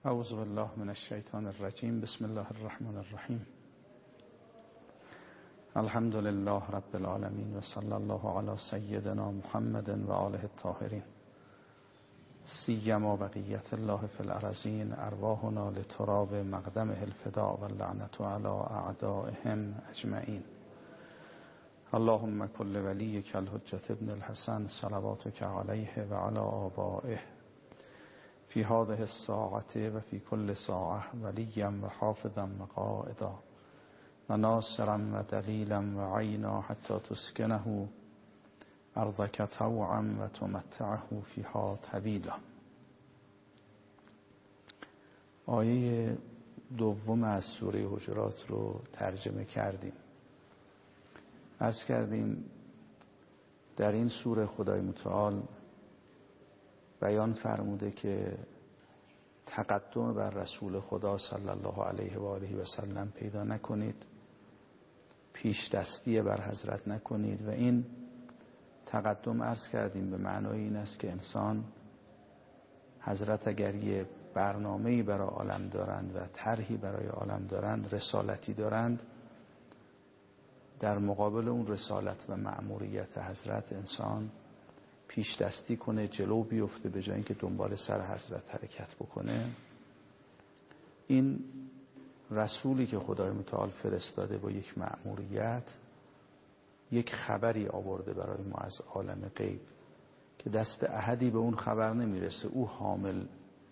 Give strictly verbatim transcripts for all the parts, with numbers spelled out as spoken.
اعوذ بالله من الشیطان الرجیم. بسم الله الرحمن الرحیم. الحمد لله رب العالمین و صلی الله علی سیدنا محمد و آله الطاهرین. سیما بقیت الله فی الارضین، ارواحنا لتراب مقدمه الفداء و اللعنة علی اعدائهم اجمعین. اللهم کل ولیک الحجة ابن الحسن صلواتک علیه و علی آبائه فی هذه الساعة و فی کل ساعة ولیا و حافظا و قائدا و ناصرا و دلیلا و عینا حتی تسکنه ارضک طوعا و تمتعه فیها طویلا. آیه دوم از سوره حجرات رو ترجمه کردیم. عرض کردیم در این سوره خدای متعال بیان فرموده که تقدم بر رسول خدا صلی الله علیه و آله و سلم پیدا نکنید، پیش دستی بر حضرت نکنید. و این تقدم عرض کردیم به معنای این است که انسان حضرت اگر یه برنامه‌ای برای عالم دارند و طرحی برای عالم دارند، رسالتی دارند، در مقابل اون رسالت و مأموریت حضرت انسان پیش دستی کنه، جلو بیفته به جای اینکه دنبال سر حضرت حرکت بکنه. این رسولی که خدای متعال فرستاده با یک مأموریت، یک خبری آورده برای ما از عالم غیب که دست احدی به اون خبر نمیرسه، او حامل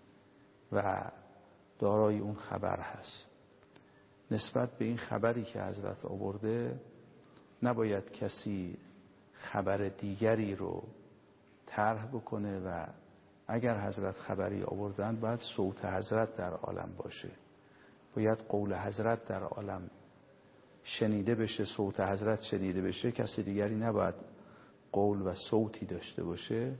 و دارای اون خبر هست. نسبت به این خبری که حضرت آورده نباید کسی خبر دیگری رو طرح بکنه و اگر حضرت خبری آوردن باید صوت حضرت در عالم باشه، باید قول حضرت در عالم شنیده بشه، صوت حضرت شنیده بشه. کسی دیگری نباید قول و صوتی داشته باشه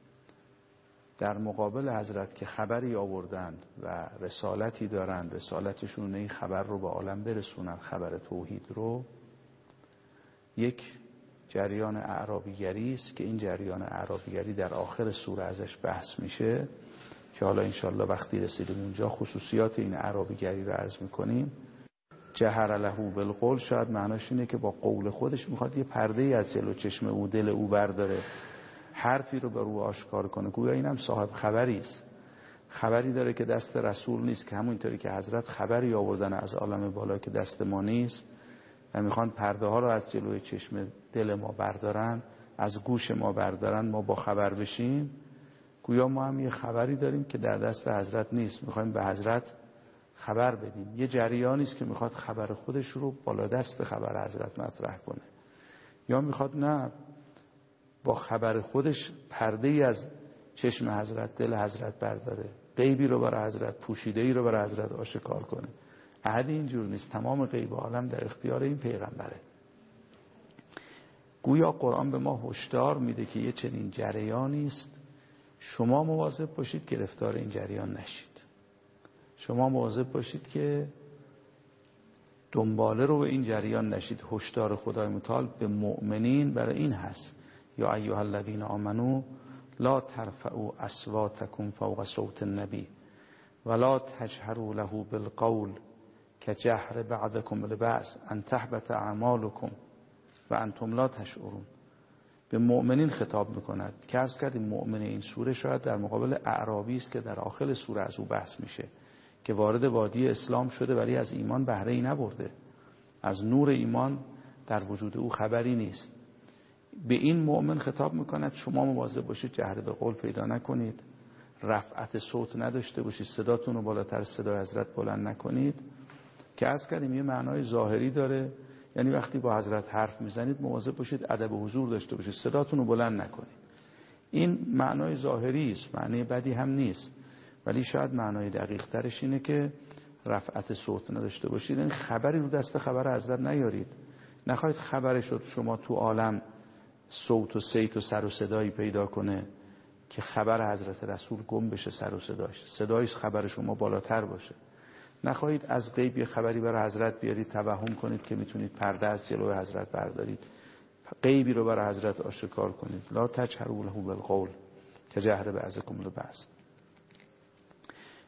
در مقابل حضرت که خبری آوردند و رسالتی دارند، رسالتشون این خبر رو به عالم برسونن، خبر توحید رو. یک جریان اعرابیگری است که این جریان اعرابیگری در آخر سوره ازش بحث میشه که حالا انشالله وقتی رسیدیم اونجا خصوصیات این اعرابیگری رو عرض میکنیم. جهر له بالقول شاید معناش اینه که با قول خودش میخواد یه پرده ای از جلو چشم او، دل او برداره، حرفی رو بر او آشکار کنه. گویا اینم صاحب خبری است، خبری داره که دست رسول نیست، که همونطوری که حضرت خبری آوردن از عالم بالا که دست ما نیست و میخوان پرده ها رو از جلوی چشم دل ما بردارن، از گوش ما بردارن، ما با خبر بشیم. گویا ما هم یه خبری داریم که در دست حضرت نیست، میخوایم به حضرت خبر بدیم. یه جریانی است که میخواد خبر خودش رو بالا دست خبر حضرت مطرح کنه، یا میخواد نه با خبر خودش پرده ای از چشم حضرت، دل حضرت برداره، غیبی رو برای حضرت، پوشیده ای رو برای حضرت آشکار کنه. احدی اینجور نیست، تمام غیب عالم در اختیار این پیغمبره. گویا قرآن به ما هشدار میده که یه چنین جریانی است، شما مواظب باشید گرفتار این جریان نشید. شما مواظب باشید که دنباله رو به این جریان نشید. هشدار خدای متعال به مؤمنین برای این هست: یا ایها الذین آمنو لا ترفعوا اصواتکم فوق صوت النبی ولا تجهروا له بالقول کجهر بعضکم لبعض ان تحبط اعمالکم و انتم لا تشعرون. به مؤمنین خطاب میکند که عرض کردیم مؤمن این سوره شاید در مقابل اعرابی است که در آخر سوره از او بحث میشه، که وارد وادی اسلام شده ولی از ایمان بهره ای نبرده، از نور ایمان در وجود او خبری نیست. به این مؤمن خطاب میکند شما مواظب باشید جهر به قول پیدا نکنید، رفعت صوت نداشته باشید، صداتون رو بالاتر صدای حضرت بلند نکنید، که عرض کردیم یه معنای ظاهری داره، یعنی وقتی با حضرت حرف میزنید مواظب باشید ادب و حضور داشته باشید، صداتون رو بلند نکنید. این معنای ظاهری است، معنی بدی هم نیست، ولی شاید معنای دقیق ترش اینه که رفعت صوت نداشته باشید، این خبری رو دست خبر حضرت نیارید. نخواهید خبرش رو شما تو عالم صوت و صیت و سر و صدایی پیدا کنه که خبر حضرت رسول گم بشه، سر و صداش صدایش خبر شما بالاتر باشه. نخواهید از غیب یه خبری برای حضرت بیارید توهم کنید که میتونید پرده از جلوی حضرت بردارید، غیبی رو برای حضرت آشکار کنید. لا تجهروا له بالقول کجهر بعضکم لبعض.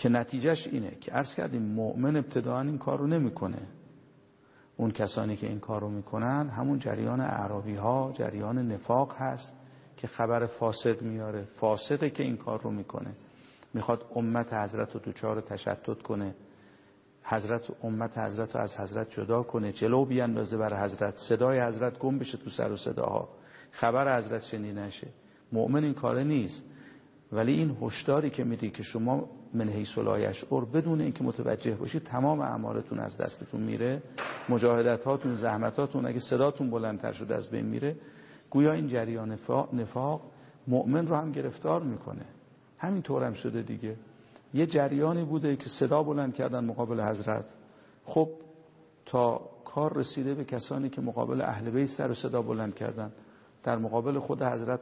که نتیجهش اینه که عرض کردیم مؤمن ابتداء این کار رو نمیکنه. اون کسانی که این کار رو میکنن همون جریان اعرابی ها، جریان نفاق هست که خبر فاسد میاره. فاسده که این کار رو میکنه، میخواد امت حضرت رو دوچار تشتت کنه، حضرت امت حضرت رو از حضرت جدا کنه، جلو بیاندازه بر حضرت، صدای حضرت گم بشه تو سر و صداها، خبر حضرت شنیده نشه. مؤمن این کاره نیست. ولی این هشداری که میدی که شما من حیث لا یشعر، بدون اینکه متوجه باشید تمام اعمالتون از دستتون میره، مجاهدت هاتون، زحمتاتون، اگه صداتون بلندتر شده از بین میره. گویا این جریان نفاق, نفاق مؤمن رو هم گرفتار میکنه. همین طور هم شده دیگه. یه جریانی بوده که صدا بلند کردن مقابل حضرت، خب تا کار رسیده به کسانی که مقابل اهل بیت سر و صدا بلند کردن، در مقابل خود حضرت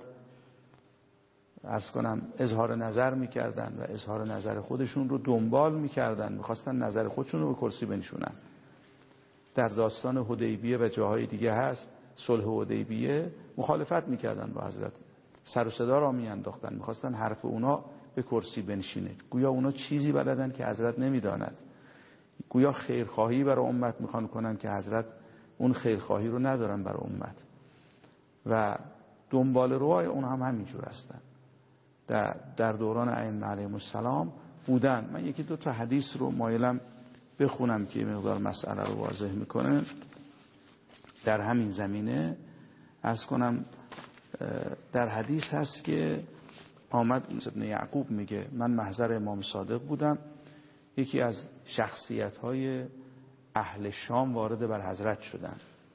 عرض کنم اظهار نظر میکردن و اظهار نظر خودشون رو دنبال میکردن، میخواستن نظر خودشون رو به کرسی بنشونن. در داستان حدیبیه و جاهای دیگه هست، صلح حدیبیه مخالفت میکردن با حضرت، سر و صدا را میانداختن، میخواستن حرف اونا به کرسی بنشینه. گویا اونا چیزی بلدن که حضرت نمیداند، گویا خیرخواهی برای امت میخوان کنن که حضرت اون خیرخواهی رو ندارن برای امت. و دنبال روای اون هم همینجور هستن. در, در دوران ائمه علیهم السلام بودن. من یکی دو تا حدیث رو مایلم بخونم که مقدار مسئله رو واضح میکنه. در همین زمینه عرض کنم در حدیث هست که آمد ابن یعقوب میگه من محضر امام صادق بودم، یکی از شخصیت‌های اهل شام وارد بر حضرت شدن.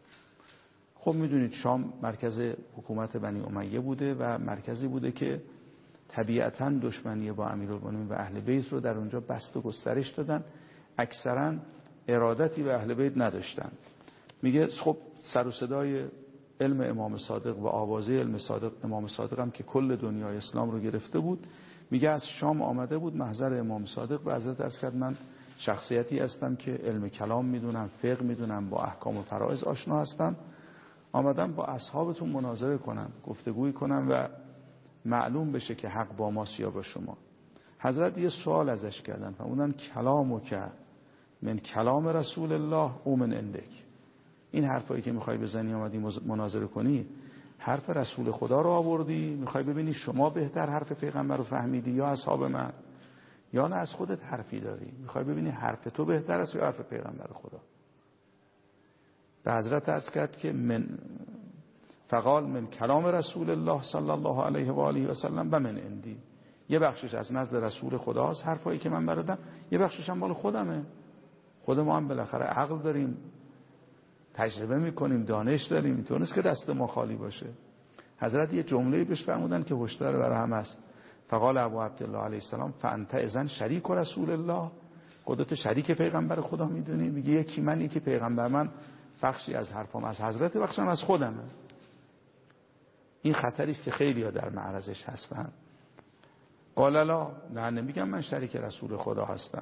خب میدونید شام مرکز حکومت بنی امیه بوده و مرکزی بوده که طبیعتاً دشمنی با امیرالمومنین و اهل بیت رو در اونجا بست و گسترش دادن. اکثراً ارادتی به اهل بیت نداشتن. میگه خب سر و صدای علم امام صادق و آوازه علم صادق امام صادق هم که کل دنیای اسلام رو گرفته بود، میگه از شام آمده بود محضر امام صادق و حضرت عرض کرد من شخصیتی هستم که علم کلام میدونم، فقه میدونم، با احکام و فرائض آشنا هستم، آمدم با اصحابتون مناظره کنم، گفتگوی کنم و معلوم بشه که حق با ماست یا با شما. حضرت یه سوال ازش کردن، فرمودن کلامو که من کلام رسول الله او من عندک، این حرفایی که میخوای بزنی آمدی مناظره کنی، حرف رسول خدا رو آوردی میخوای ببینی شما بهتر حرف پیغمبر رو فهمیدی یا اصحاب من، یا نه از خودت حرفی داری میخوای ببینی حرف تو بهتر است یا حرف پیغمبر خدا؟ به حضرت عرض کرد که من فقال من کلام رسول الله صلی الله علیه و آله و سلم و من عندی، یه بخشش از نزد رسول خداست حرفایی که من بردم، یه بخشش هم مال خودمه. خود ما هم بالاخره عقل داریم، تجربه میکنیم، دانش داریم، اینطور نیست که دست ما خالی باشه. حضرت یه جمله‌ای بهش فرمودن که هشدار برای همه است. فقال ابو عبدالله علیه السلام فانت اذن شریک رسول الله، خودت شریک پیغمبر خدا میدونی؟ میگه یکی من، یکی پیغمبر من، بخشی از حرفام از حضرت، بخشم از خودمه. این خطری است که خیلی‌ها در معرضش هستن. قال لا، نه نمیگم من شریک رسول خدا هستم.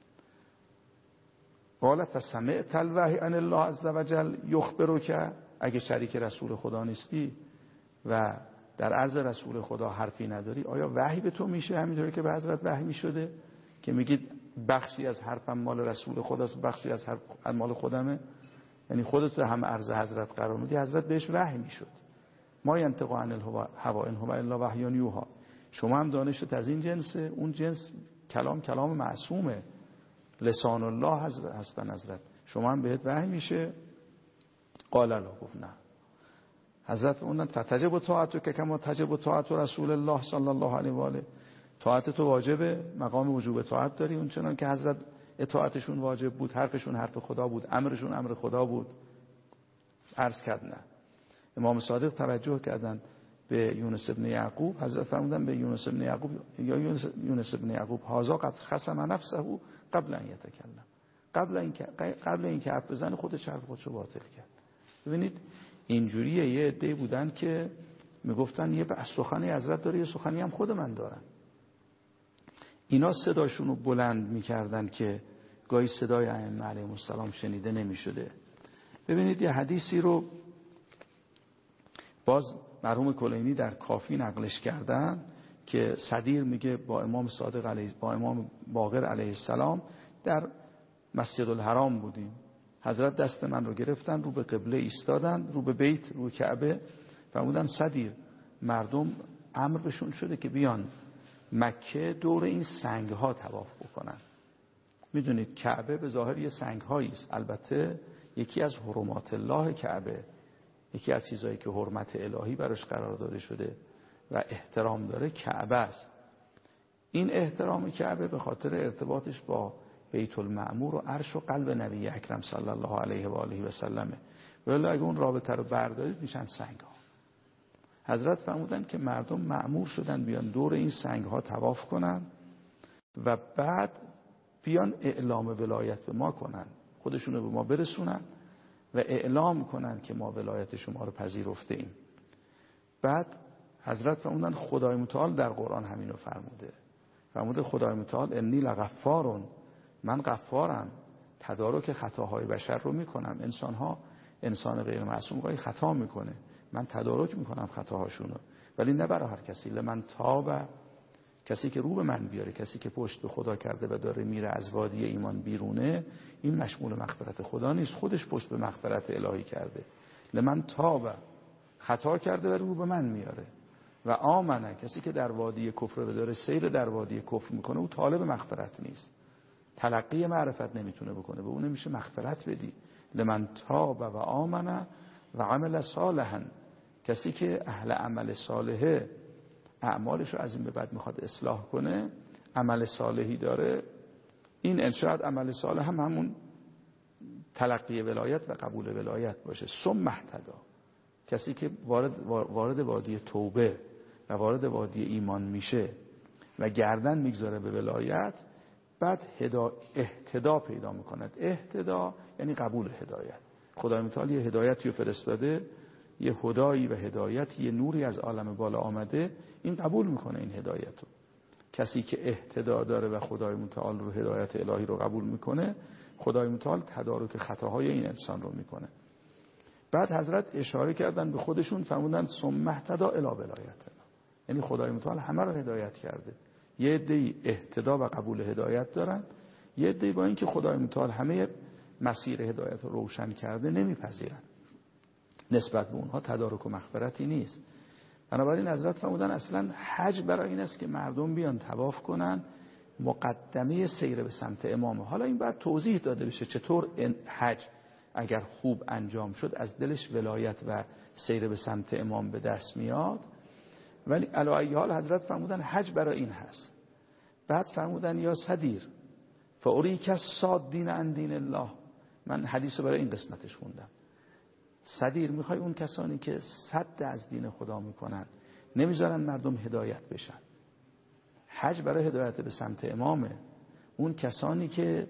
قال فسمعت الوحی ان الله عز وجل یخبرک، اگه شریک رسول خدا نیستی و در عرض رسول خدا حرفی نداری، آیا وحی به تو میشه همینطوری که به حضرت وحی میشده که میگید بخشی از حرفم مال رسول خداست، بخشی از حرف مال خودمه؟ یعنی خودت هم عرض حضرت قرار میدی، حضرت بهش وحی میشد. ما ینطق عن الهوا ان هو الا وحی یوحی. شما هم دانشت از این جنسه، اون جنس کلام کلام معصومه، لسان الله هستن حضرت، شما هم بهت وحی میشه. قال لا، گفت نه. حضرت اونن فتجب طاعتو که کما تجب طاعت رسول الله صلی الله علیه و آله، طاعت تو واجبه، مقام وجوب طاعت داری، اون چنان که حضرت اطاعتشون واجب بود، حرفشون حرف خدا بود، امرشون امر خدا بود. عرض کرد نه. امام صادق توجه کردن به یونس ابن یعقوب، حضرت فرمودن به یونس ابن یعقوب یا یونس, یونس ابن یعقوب هازا قد خصم نفسه قبل ان یتکلم، قبل اینکه قبل اینکه حرف بزنه خودش حرف خودشو باطل کرد. ببینید اینجوریه. یه عده بودن که میگفتن یه سخنی حضرت داره، یه سخنی هم خود من دارم. اینا صداشون رو بلند میکردن که گاهی صدای ائمه علیهم السلام شنیده نمیشده. ببینید یه حدیثی رو باز مرحوم کلینی در کافی نقلش کردن که صدیر میگه با امام صادق علیه با امام باقر علیه السلام در مسجد الحرام بودیم، حضرت دست من رو گرفتن، رو به قبله ایستادن، رو به بیت، رو کعبه، فرمودن صدیر مردم امر بهشون شده که بیان مکه دور این سنگ ها طواف بکنن. میدونید کعبه به ظاهر یه سنگ هایی است، البته یکی از حرمات الله کعبه، یکی از چیزایی که حرمت الهی براش قرار داده شده و احترام داره کعبه است. این احترام کعبه به خاطر ارتباطش با بیت المعمور و عرش و قلب نبی اکرم صلی الله علیه و آله و سلمه، ولی اگه اون رابطه رو بردارید میشن سنگ ها. حضرت فرمودن که مردم مأمور شدن بیان دور این سنگ ها طواف کنن و بعد بیان اعلام ولایت به ما کنن، خودشونو به ما برسونن و اعلام کنن که ما ولایت شما رو پذیرفته ایم. بعد حضرت فرمودن خدای متعال در قرآن همینو فرموده، فرموده خدای متعال انی لغفارون، من غفارم، تدارک خطاهای بشر رو میکنم. انسان ها، انسان غیر معصوم گاهی خطا میکنه، من تدارک میکنم خطاهاشونو، ولی نه برای هر کسی. لمن تاب، کسی که رو به من بیاره، کسی که پشت به خدا کرده و داره میره از وادی ایمان بیرونه، این مشمول مغفرت خدا نیست، خودش پشت به مغفرت الهی کرده. لمن تاب، خطا کرده و رو به من میاره. و آمنه، کسی که در وادی کفر رو داره سیر در وادی کفر میکنه، او طالب مغفرت نیست، تلقی معرفت نمیتونه بکنه، به اون نمیشه مغفرت بدی. لمن تاب و آمنه و عمل صالحا، کسی که اهل عمل صالحه، اعمالش رو از این به بعد میخواد اصلاح کنه، عمل صالحی داره، این انشاء عمل صالح هم همون تلقی ولایت و قبول ولایت باشه. ثم اهتدی، کسی که وارد وارد وادی توبه و وارد وادی ایمان میشه و گردن میگذاره به ولایت، بعد هدا اهتدا پیدا میکند. اهتدا یعنی قبول هدایت. خدای متعال یه هدایتی رو فرستاده، یه هدایی و هدایت، یه نوری از عالم بالا آمده، این قبول میکنه این هدایت رو. کسی که اهتدا داره و خدای متعال رو هدایت الهی رو قبول میکنه، خدای متعال تدارک خطاهای این انسان رو میکنه. بعد حضرت اشاره کردن به خودشون، فرمودن ثم اهتدی الی ولایتنا، یعنی خدای متعال همه رو هدایت کرده. یه عده‌ای اهتدا و قبول هدایت دارن، یه عده‌ای با اینکه خدای متعال همه مسیر هدایت رو روشن کرده نمیپذیرن، نسبت به اونها تدارک و مغفرتی نیست. بنابراین حضرت فرمودن اصلا حج برای این است که مردم بیان طواف کنن، مقدمه سیر به سمت امامه. حالا این باید توضیح داده بشه چطور حج اگر خوب انجام شد از دلش ولایت و سیر به سمت امام به دست میاد، ولی علی ای حال حضرت فرمودن حج برای این هست. بعد فرمودن یا صدیر فاریک الصادین عن دین الله، من حدیث رو برای این قسمتش خوندم. صدیر، میخوای اون کسانی که صد از دین خدا میکنن، نمیذارن مردم هدایت بشن. حج برای هدایت به سمت امامه. اون کسانی که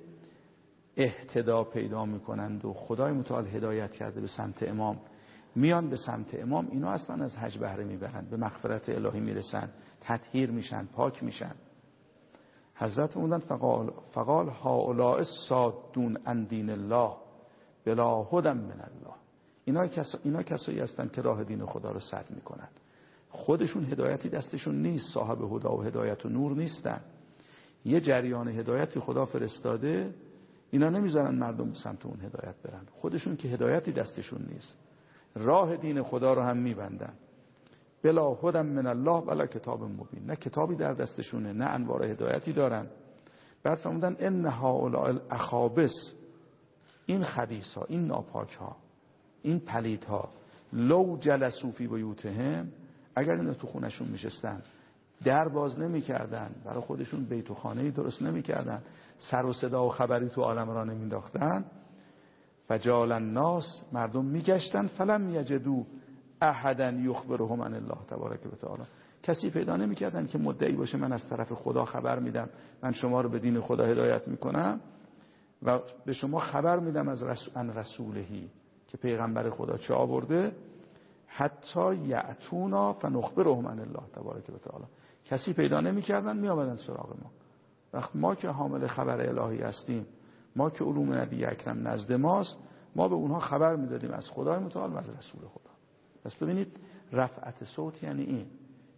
اهتدا پیدا میکنند و خدای متعال هدایت کرده به سمت امام، میان به سمت امام، اینا اصلا از حج بهره میبرن، به مغفرت الهی میرسن، تطهیر میشن، پاک میشن. حضرت موندن فقال فقال هؤلاء الصادون عن دین الله بلا هدی من الله، اینا کس اینا کسایی هستن که راه دین خدا رو سد میکنن، خودشون هدایتی دستشون نیست، صاحب هدا و هدایت و نور نیستن. یه جریان هدایتی خدا فرستاده، اینا نمیذارن مردم به سمت اون هدایت برن، خودشون که هدایتی دستشون نیست، راه دین خدا رو هم میبندن. بلا هدی من الله بلا کتاب مبین، نه کتابی در دستشونه، نه انوار هدایتی دارن. بعد فرمودن ان هؤلاء الاخابث، این خبیث ها، این ناپاک ها، این پلید ها، لو جلسوا فی بیوتهم، اگر اینا تو خونشون میشستن، در باز نمی کردن، برای خودشون بیت و خانه‌ای درست نمی کردن، سر و صدا و خبری تو عالم را نمی انداختن، فجال الناس، مردم میگشتن، فلم یجدوا احدا یخبرهم عن الله تبارک و تعالی، کسی پیدا نمی کردن که مدعی باشه من از طرف خدا خبر میدم، من شما رو به دین خدا هدایت میکنم و به شما خبر میدم از رسول ان رسولهی، که پیغمبر خدا چه آورده، حتی یعتونا فنخبرهم عن الله تبارک و تعالی، کسی پیدا نمی‌کردن می آمدن سراغ ما. وقت ما که حامل خبر الهی هستیم، ما که علوم نبی اکرم نزد ماست، ما به اونها خبر میدادیم از خدای متعال و از رسول خدا. پس ببینید رفعت صوت یعنی این،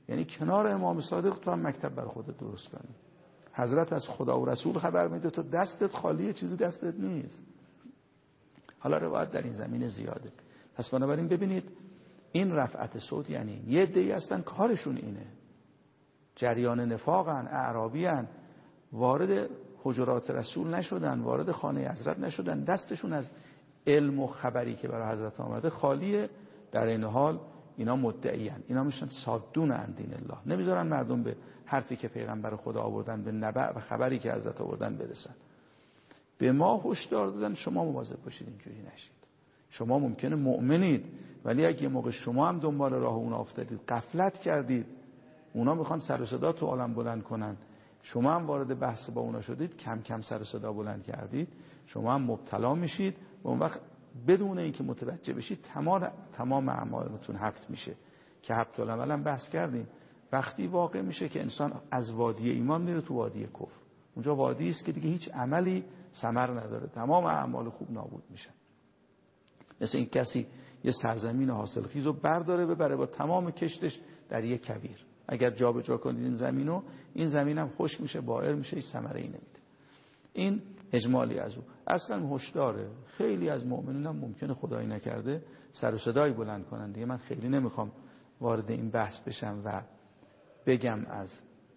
یعنی کنار امام صادق تو هم مکتب بر خودت درست کنی. حضرت از خدا و رسول خبر میده، تو دستت خالیه، چیزی دستت نیست. حالا روایت در این زمینه زیاده. پس بنابراین ببینید این رفعت صوت یعنی یه عده‌ای هستن کارشون اینه، جریان نفاقن، اعرابیان، وارد حجرات رسول نشدن، وارد خانه حضرت نشدن، دستشون از علم و خبری که برای حضرت آمده خالیه. در این حال اینا مدعیان، اینا میشن صادون عن دین الله، نمیذارن مردم به حرفی که پیغمبر خدا آوردن، به نبع و خبری که حضرت آوردن برسن. به ما هشدار دادن شما مواظب باشید اینجوری نشید. شما ممکنه مؤمنید، ولی اگه یه موقع شما هم دنبال راه اونا افتادید، غفلت کردید، اونا میخوان سر و صدا تو عالم بلند کنن، شما هم وارد بحث با اونا شدید، کم کم سر و صدا بلند کردید، شما هم مبتلا میشید و اون وقت بدون اینکه متوجه بشید تمام تمام اعمالتون حبط میشه. که حبط العمل هم بحث کردیم، وقتی واقع میشه که انسان از وادی ایمان میره تو وادی کفر. اونجا وادی است که دیگه هیچ عملی ثمر نداره، تمام اعمال خوب نابود میشن. مثل این کسی یه سرزمین حاصلخیز رو برداره ببره با تمام کشتش در یک کویر، اگر جابجا کنید این زمینو، این زمین هم خشک میشه، بائر میشه، هیچ ثمره ای نمیده. این اجمالی از او. اصلا هشداره. خیلی از مؤمنین هم ممکنه خدایی نکرده سر و صدایی بلند کنن. دیگه من خیلی نمیخوام وارد این بحث بشم و بگم از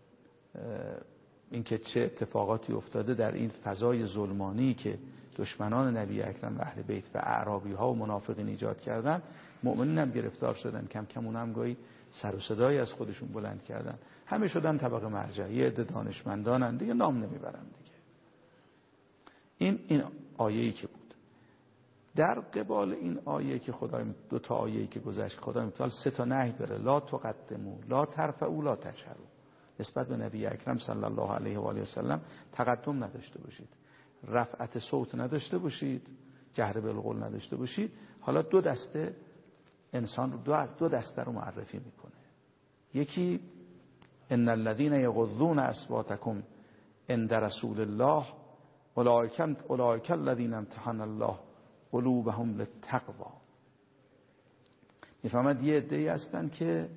اینکه چه اتفاقاتی افتاده در این فضای ظلمانی که دشمنان نبی اکرم و اهل بیت و اعرابی ها و منافقین ایجاد کردن. مؤمنین هم گرفتار شدن، کم کم اونها هم گاهی سر و صدایی از خودشون بلند کردن. همه شدن طبقه مرجعی، عده دانشمندانن، دیگه نام نمیبرن دیگه. این این آیه‌ای که بود. در قبال این آیه که خدای دو تا آیه‌ای که گذشت، خدای متعال سه تا نهی داره: لا تقدموا، لا ترفعوا، لا تجهروا. نسبت به نبی اکرم صلی الله علیه و آله و سلم تقدم نداشته باشید، رفعت صوت نداشته باشید، جهر بالقول نداشته باشید. حالا دو دسته انسان رو دو, دو دسته رو معرفی میکنه. یکی ان الذين یغضون اصواتکم عند رسول الله اولئک الذین امتحن الله قلوبهم للتقوی. میفهمد یه عده‌ای هستن که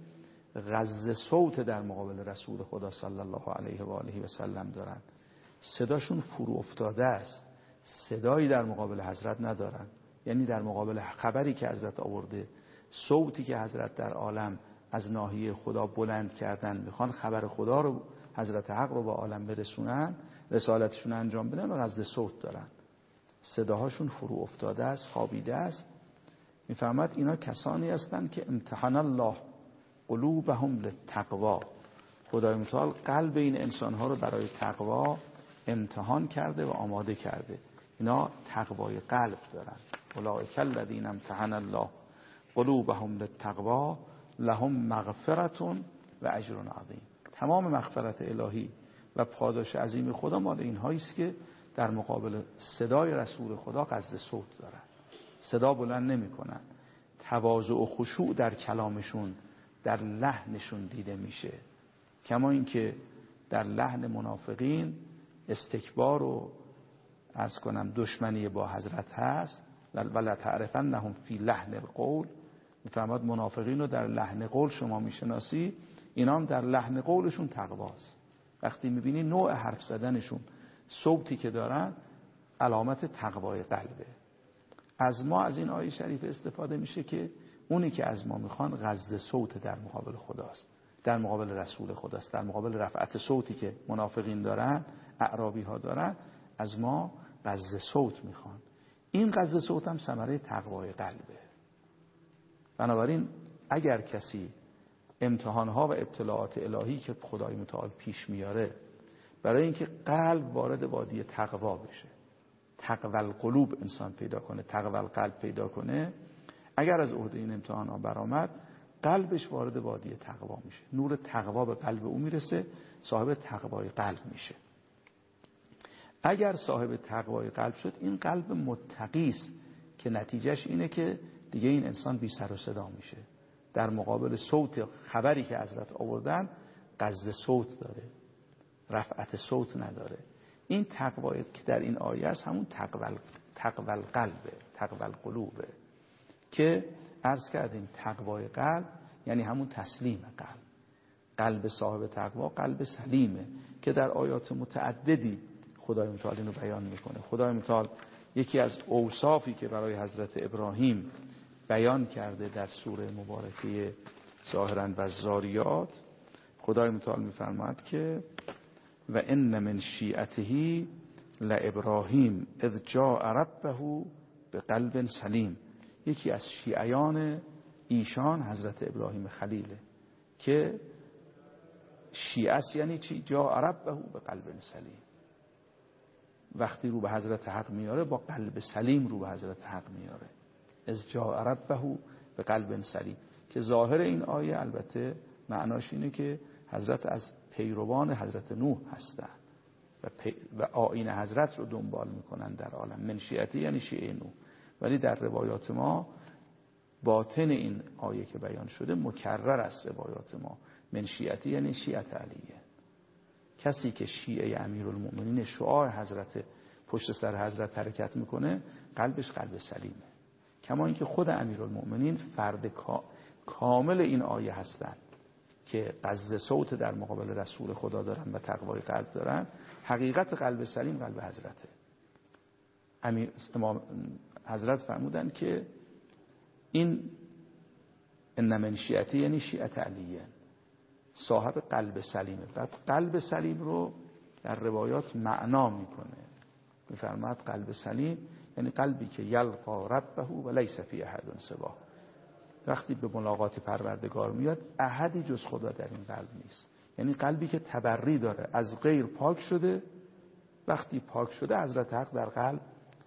غض صوت در مقابل رسول خدا صلی الله علیه و آله و سلم دارن، صداشون فرو افتاده است، صدایی در مقابل حضرت ندارن. یعنی در مقابل خبری که حضرت آورده، صوتی که حضرت در عالم از ناحیه خدا بلند کردن، میخوان خبر خدا رو، حضرت حق رو با عالم برسونن، رسالتشون انجام بدن، و غض صوت دارن، صداهاشون فرو افتاده است، خوابیده است. میفهمد اینا کسانی هستند که امتحان الله قلوبهم للتقوا، خدای متعال قلب این انسانها رو برای تقوا امتحان کرده و آماده کرده. اینا تقوای قلب دارن. اولئک الذین امتحن الله قلوبهم للتقوا لهم مغفرة و اجر عظیم. تمام مغفرت الهی و پاداش عظیم خدا مال اینهایی است که در مقابل صدای رسول خدا غض صوت دارن، صدا بلند نمی کنن، تواضع و خشوع در کلامشون، در لحنشون دیده میشه. کما اینکه در لحن منافقین استکبار و عرض کنم دشمنی با حضرت هست. ولا تعرفنهم فی لحن القول. میفهمد منافقین رو در لحن قول شما میشناسی، اینا هم در لحن قولشون تقواست. وقتی میبینی نوع حرف زدنشون، صوتی که دارن، علامت تقوای قلبه. از ما از این آیه شریف استفاده میشه که اونی که از ما میخوان غض صوت در مقابل خداست، در مقابل رسول خداست، در مقابل رفعت صوتی که منافقین دارن، اعرابی ها دارن، از ما غض صوت میخوان. این غض صوت هم ثمره تقوای قلبه. بنابراین اگر کسی امتحانها و ابتلاعات الهی که خدای متعال پیش میاره برای اینکه قلب وارد وادی تقوا بشه، تقوی القلوب انسان پیدا کنه، تقوی القلب پیدا کنه، اگر از عهده این امتحانها برآمد، قلبش وارد وادی تقوا میشه، نور تقوا به قلب او میرسه، صاحب تقوای قلب میشه. اگر صاحب تقوای قلب شد، این قلب متقی است که نتیجهش اینه که دیگه این انسان بی سر و صدا میشه، در مقابل صوت خبری که حضرت آوردن غض صوت داره، رفعت صوت نداره. این تقوای که در این آیه است همون تقوی تقوی القلبه، تقوی القلوبه که عرض کردیم تقوای قلب یعنی همون تسلیم قلب. قلب صاحب تقوا قلب سلیمه که در آیات متعددی خدای متعال اینو بیان میکنه. خدای متعال یکی از اوصافی که برای حضرت ابراهیم بیان کرده در سوره مبارکه ظاهراً و الذاریات، خدای متعال میفرماید که و ان من شیعته لابراهیم اذ جاء ربه بقلب سلیم. یکی از شیعیان ایشان حضرت ابراهیم خلیله که شیعه یعنی چی؟ جاء ربه بقلب سلیم، وقتی رو به حضرت حق میاره با قلب سلیم رو به حضرت حق میاره. از جاء ربه بقلب سلیم که ظاهر این آیه البته معناش اینه که حضرت از پیروان حضرت نوح هستند و, پی... و آیین حضرت رو دنبال میکنن در عالم. من شیعتی یعنی شیعه نوح، ولی در روایات ما باطن این آیه که بیان شده مکرر است. روایات ما من شیعتی یعنی شیعت علیه. کسی که شیعه امیرالمؤمنین شعاع حضرت پشت سر حضرت حرکت میکنه قلبش قلب سلیمه. کما اینکه خود امیرالمؤمنین فرد کامل این آیه هستند که قصد صوت در مقابل رسول خدا دارن و تقوای قلب دارن. حقیقت قلب سلیم قلب حضرته. امیر امام حضرت فرمودن که این ان من شیعتی یعنی شیعت علیه، صاحب قلب سلیمه. بعد قلب سلیم رو در روایات معنا میکنه، میفرماید قلب سلیم یعنی قلبی که یلقا ربه و لیس فی احد سواه. وقتی به ملاقات پروردگار میاد احدی جز خدا در این قلب نیست. یعنی قلبی که تبری داره، از غیر پاک شده. وقتی پاک شده حضرت حق در قلب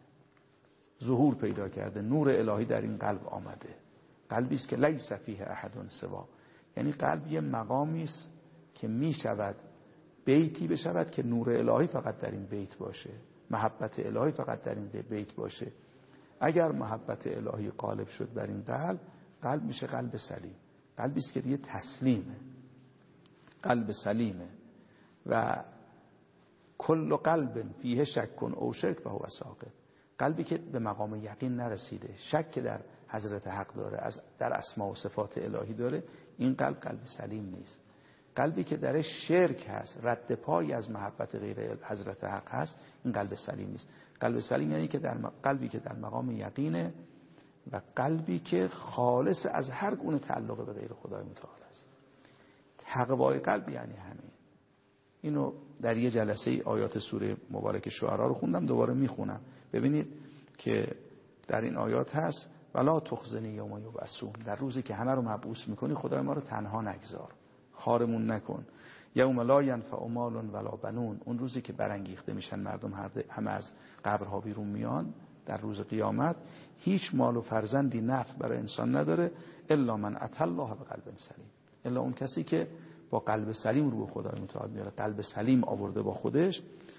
ظهور پیدا کرده، نور الهی در این قلب آمده. قلبی است که لیس فیه احد سوا، یعنی قلب یه مقامی است که می شود بیتی بشود که نور الهی فقط در این بیت باشه، محبت الهی فقط در این بیت باشه. اگر محبت الهی غالب شد بر این قلب، قلب میشه قلب سلیم. قلبی است که دیگه تسلیمه، قلب سلیمه. و کل قلب فیه شک او شرک فهو ساقط. قلبی که به مقام یقین نرسیده، شک در حضرت حق داره، از در اسما و صفات الهی داره، این قلب قلب سلیم نیست. قلبی که درش شرک هست، رد پای از محبت غیر حضرت حق هست، این قلب سلیم نیست. قلب سلیم یعنی که در قلبی که در مقام یقینه و قلبی که خالص از هر گونه تعلق به غیر خدای متعال است. تقوای قلب یعنی همین. اینو در یه جلسه آیات سوره مبارک شعرا رو خوندم، دوباره میخونم ببینید که در این آیات هست ولا تخزنی یوم یبعثون. در روزی که همه رو مبعوث میکنی خدای ما رو تنها نگذار، خارمون نکن. یوم لا ینفع مال ولا بنون. اون روزی که برانگیخته میشن مردم همه از قبرها بیرون میان در روز قیامت، هیچ مال و فرزندی نفع برای انسان نداره الا من اتى الله بقلب سلیم، الا اون کسی که با قلب سلیم رو به خدای متعال میاره، قلب سلیم آورده با خودش.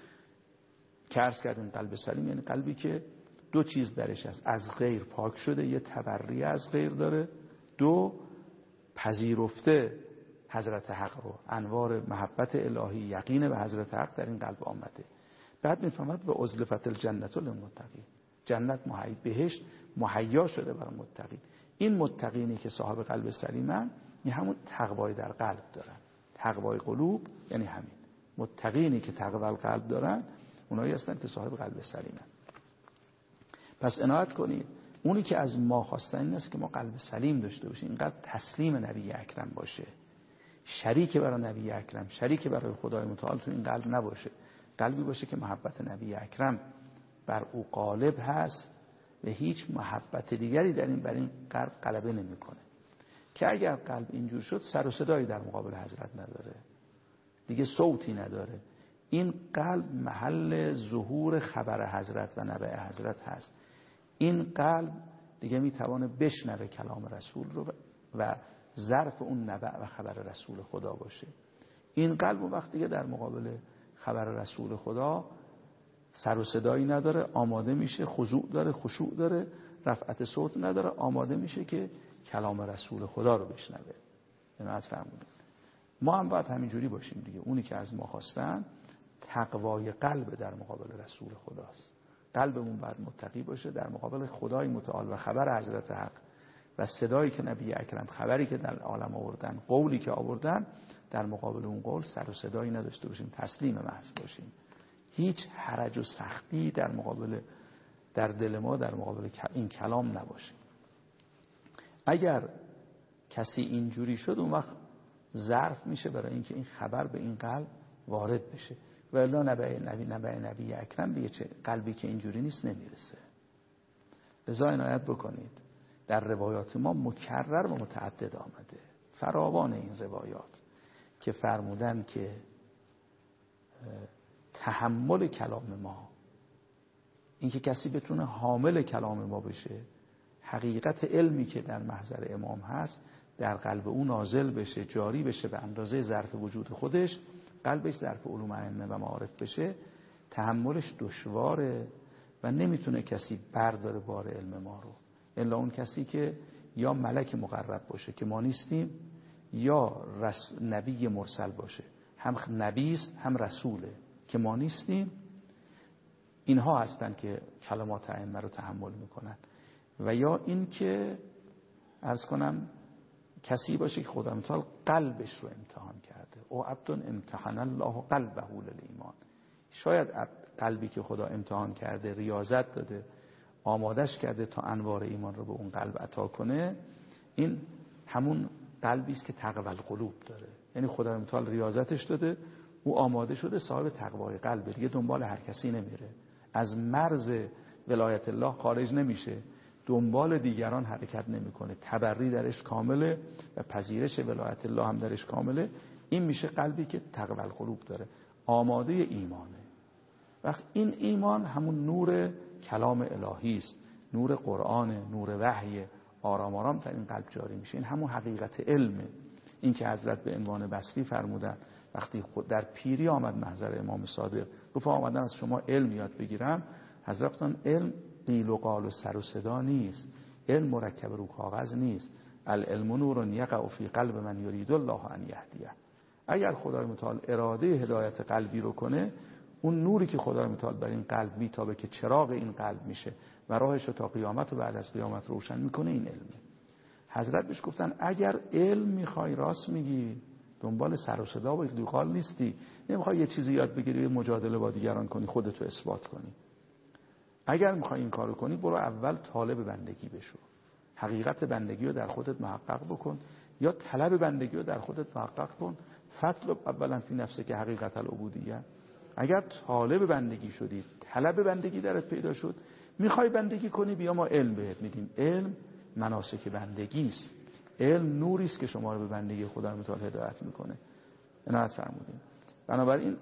که عرض کردیم قلب سلیم یعنی قلبی که دو چیز درش هست، از غیر پاک شده، یه تبری از غیر داره، دو پذیرفته حضرت حق رو، انوار محبت الهی، یقین به حضرت حق در این قلب آمده. بعد میفهمد و ازلفت الجنت للمتقین، جنت محیا، بهشت محیا شده برای متقین. این متقینی که صاحب قلب سلیمن این همون تقوای در قلب دارن. تقوای قلوب یعنی همین متقینی که تقوای قلب دارن، اونایی هستن که صاحب قلب سلیمن. پس عنایت کنید، اونی که از ما خواستن این است که ما قلب سلیم داشته باشیم، این قلب تسلیم نبی اکرم باشه، شریک برای نبی اکرم، شریک برای خدای متعال تو این قلب نباشه. قلبی باشه که محبت نبی اکرم بر او غالب هست و هیچ محبت دیگری در این بر این قلب غلبه نمیکنه. که اگر قلب اینجور شد سر و صدایی در مقابل حضرت نداره، دیگه صوتی نداره. این قلب محل ظهور خبر حضرت و نبع حضرت هست. این قلب دیگه میتوانه بشنوه کلام رسول رو و ظرف اون نبع و خبر رسول خدا باشه. این قلب اون وقت دیگه در مقابل خبر رسول خدا سر و صدایی نداره، آماده میشه، خضوع داره، خشوع داره، رفعت صوت نداره، آماده میشه که کلام رسول خدا رو بشنوه. عنایت فرمودید. ما هم باید همینجوری باشیم دیگه. اونی که از ما خواستن تقوای قلب در مقابل رسول خداست. قلبمون باید متقی باشه در مقابل خدای متعال و خبر حضرت حق و صدایی که نبی اکرم، خبری که در عالم آوردن، قولی که آوردن، در مقابل اون قول سر و صدایی نداشته باشیم، تسلیم محض باشیم. هیچ حرج و سختی در مقابل در دل ما در مقابل این کلام نباشه. اگر کسی اینجوری شد اون وقت ظرف میشه برای اینکه این خبر به این قلب وارد بشه. و الا نبی نبی نبی نبی اکرم به چه قلبی که اینجوری نیست نمیرسه. لذا عنایت بکنید، در روایات ما مکرر و متعدد آمده، فراوان این روایات که فرمودن که تحمل کلام ما، اینکه کسی بتونه حامل کلام ما بشه، حقیقت علمی که در محضر امام هست در قلب او نازل بشه، جاری بشه به اندازه ظرف وجود خودش، قلبش ظرف علوم ائمه و معارف بشه، تحملش دشواره و نمیتونه کسی برداره بار علم ما رو، الا اون کسی که یا ملک مقرب باشه که ما نیستیم، یا رس... نبی مرسل باشه، هم نبی است هم رسوله که ما نیستیم. اینها هستن که کلمات ائمه رو تحمل میکنن. و یا این که عرض کنم کسی باشه که خدا متعال قلبش رو امتحان کرده، او عبد امتحن الله قلبه للایمان. شاید قلبی که خدا امتحان کرده، ریاضت داده، آمادش کرده تا انوار ایمان رو به اون قلب عطا کنه، این همون قلبی است که تقوی القلوب داره. یعنی خدا متعال ریاضتش داده، او آماده شده، صاحب تقوای قلبه، دیگه دنبال هر کسی نمیره، از مرز ولایت الله خارج نمیشه، دنبال دیگران حرکت نمیکنه، تبری درش کامله و پذیرش ولایت الله هم درش کامله. این میشه قلبی که تقوی القلوب داره، آماده ایمانه. وقت این ایمان همون نور کلام الهی است، نور قرآن، نور وحی، آرام آرام در این قلب جاری میشه. این همون حقیقت علمه. این که حضرت به عنوان بصری فرمودن وقتی خود در پیری آمد محضر امام صادق، گفت آمدن از شما علم یاد بگیرم، حضرت گفتن علم قیل و قال و سر و صدا نیست، علم مرکب رو کاغذ نیست، العلم نور یقع فی قلب من یرید الله ان یهدیه. اگر خدای متعال اراده هدایت قلبی رو کنه، اون نوری که خدای متعال بر این قلب میتابه که چراغ این قلب میشه و راهش رو تا قیامت و بعد از قیامت روشن میکنه، این علمه. حضرت بهش گفتن اگر علم میخوای، راست میگی، دنبال سر و صدا و اقلیقال نیستی، نمیخوای یه چیزی یاد بگیری مجادله با دیگران کنی، خودتو اثبات کنی. اگر میخوای این کارو کنی، برو اول طالب بندگی بشو، حقیقت بندگی رو در خودت محقق بکن، یا طلب بندگی رو در خودت محقق کن. فطلب اولا فی نفسه که حقیقت العبودیه. اگر طالب بندگی شدی، طلب بندگی درت پیدا شد، میخوای بندگی کنی، بیا ما علم بهت میدیم. علم مناسک بندگی است، علم نوری است که شما رو به بندگی خدا متعال هدایت میکنه. عنایت فرمودیم. بنابراین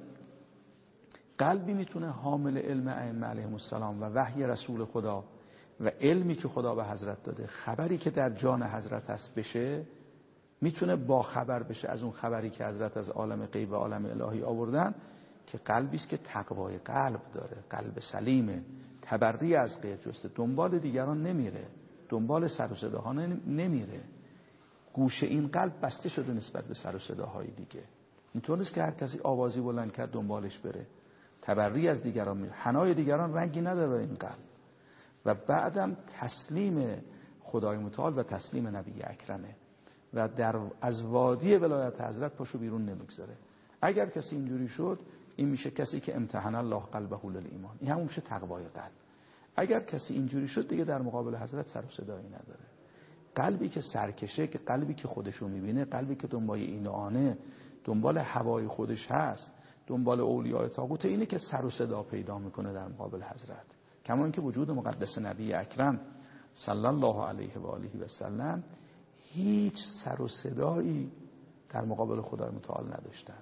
قلبی میتونه حامل علم ائمه علیهم السلام و وحی رسول خدا و علمی که خدا به حضرت داده، خبری که در جان حضرت هست بشه، میتونه با خبر بشه از اون خبری که حضرت از عالم غیب و عالم الهی آوردن، که قلبی است که تقوای قلب داره، قلب سلیمه، تبری از غیر جسته، دنبال دیگران نمیره، دنبال سر و صداها نمیره. گوش این قلب بسته شده نسبت به سر و صداهای دیگه. اینطور نیست که هر کسی آوازی بلند کرد دنبالش بره، تبری از دیگران میره، حنای دیگران رنگی نداره این قلب. و بعدم تسلیم خدای متعال و تسلیم نبی اکرمه و در از وادی ولایت حضرت پاشو بیرون نمیگذاره. اگر کسی اینجوری شد، این میشه کسی که امتحن الله قلبه للایمان، این همون میشه تقوای قلب. اگر کسی اینجوری شد، دیگه در مقابل حضرت سر و صدایی نداره. قلبی که سرکشه، که قلبی که خودشو میبینه، قلبی که دنبال این و آنه، دنبال هوای خودش هست، دنبال اولیاء طاغوت، اینه که سر و صدا پیدا میکنه در مقابل حضرت. کما اینکه وجود مقدس نبی اکرم صلی الله علیه و آله و سلم هیچ سر و صدایی در مقابل خدای متعال نداشتن.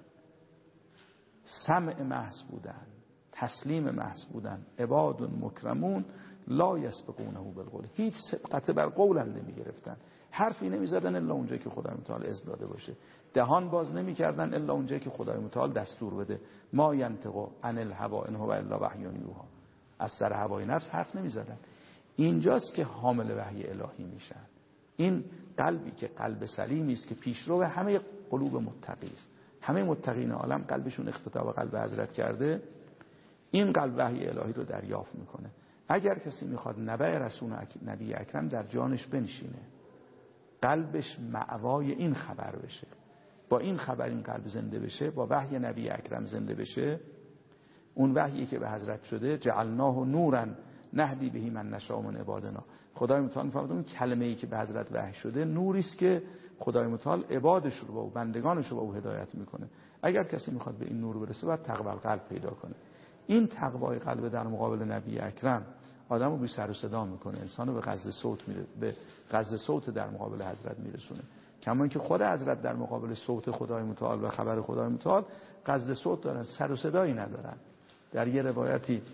سمع محض بودن، تسلیم محض بودن، عباد مکرمون لا یسبقونه بالقول، هیچ سبقت بر قول هم نمی گرفتن، حرفی نمی زدن الا اونجایی که خدای متعال اذن داده باشه، دهان باز نمی کردن الا اونجایی که خدای متعال دستور بده. ما ینطق عن الهوی ان هو الا وحی یوحی، از سر هوای نفس حرف نمی زدن. اینجاست که حامل وحی الهی میشن. این قلبی که قلب سلیمی است که پیشرو همه قلوب متقی است، همه متقین عالم قلبشون اختطاف به قلب حضرت کرده، این قلب وحی الهی رو دریافت میکنه. اگر کسی میخواد نبع رسول نبی اکرم در جانش بنشینه، قلبش مأوای این خبر بشه، با این خبر این قلب زنده بشه، با وحی نبی اکرم زنده بشه، اون وحیی که به حضرت شده، جعلناه نورا نهدی بهی من نشاء من عبادنا. خدای متعال می‌فرماید اون کلمه‌ای که به حضرت وحی شده نوری است که خدای متعال عبادش رو با او، بندگانش رو با او هدایت میکنه. اگر کسی میخواد به این نور برسه باید تقوی القلب پیدا کنه. این تقوای قلب در مقابل نبی اکرم آدمو بی سر و صدا میکنه، انسانو به قصد صوت میره، به قصد صوت در مقابل حضرت میرسونه. کما اینکه خود حضرت در مقابل صوت خدای متعال و خبر خدای متعال قصد صوت دارن، سر و صدایی ندارن. در یه روایتی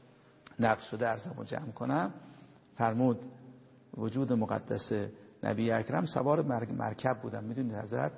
نقل شده، عرضمو جمع کنم، فرمود وجود مقدس نبی اکرم سوار مرکب بودن. میدونید حضرت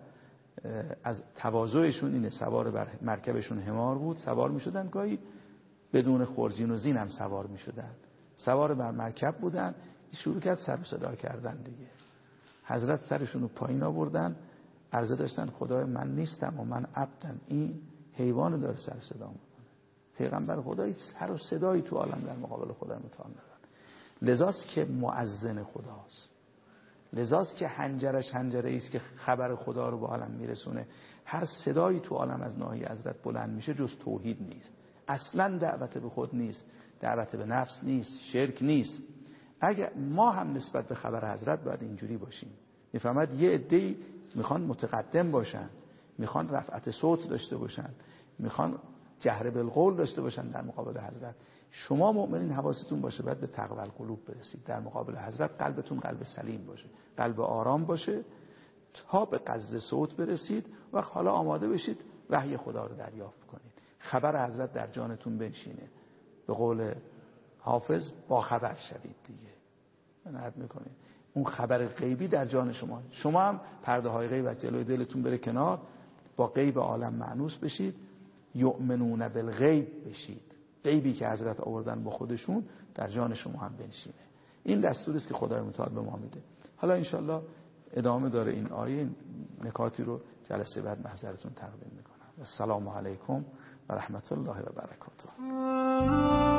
از تواضعشون اینه، سوار بر مرکبشون حمار بود، سوار میشدن، گاهی بدون خرجین و زین هم سوار میشدن، سوار بر مرکب بودن. شروع کرد سر و صدا کردن دیگه. حضرت سرشون رو پایین آوردن، عرضه داشتن خدای من نیستم و من عبدم، این حیوان داره سر صدا میکنه. پیغمبر خدایی سر و صدایی تو عالم در مقابل خدای متعال ندارن. لذاست که مؤذن خداست، لذاست که حنجرش حنجره است که خبر خدا رو به عالم میرسونه. هر صدایی تو عالم از ناحیه حضرت بلند میشه جز توحید نیست، اصلا دعوت به خود نیست، دعوت به نفس نیست، شرک نیست. اگر ما هم نسبت به خبر حضرت باید اینجوری باشیم. میفهمد یه عده‌ای میخوان متقدم باشن، میخوان رفعت صوت داشته باشن، میخوان جهر بالقول داشته باشن در مقابل حضرت. شما مؤمنین حواستون باشه، باید به تقوی القلوب برسید. در مقابل حضرت قلبتون قلب سلیم باشه، قلب آرام باشه تا به قصد صوت برسید و حالا آماده بشید وحی خدا رو دریافت کنید، خبر حضرت در جانتون بنشینه. به قول حافظ با خبر شوید دیگه. منعت میکنید اون خبر غیبی در جان شما، شما هم پرده های غیب از جلوی دلتون بره کنار، با غیب عالم مأنوس بشید، یؤمنون بالغیب بشید. غیبی که حضرت آوردن با خودشون در جان شما هم بنشینه. این دستوری است که خدای متعال به ما میده. حالا انشالله ادامه داره این آیه، نکاتی رو جلسه بعد محضرتون تقدیم میکنم. السلام علیکم و رحمت الله و برکاته.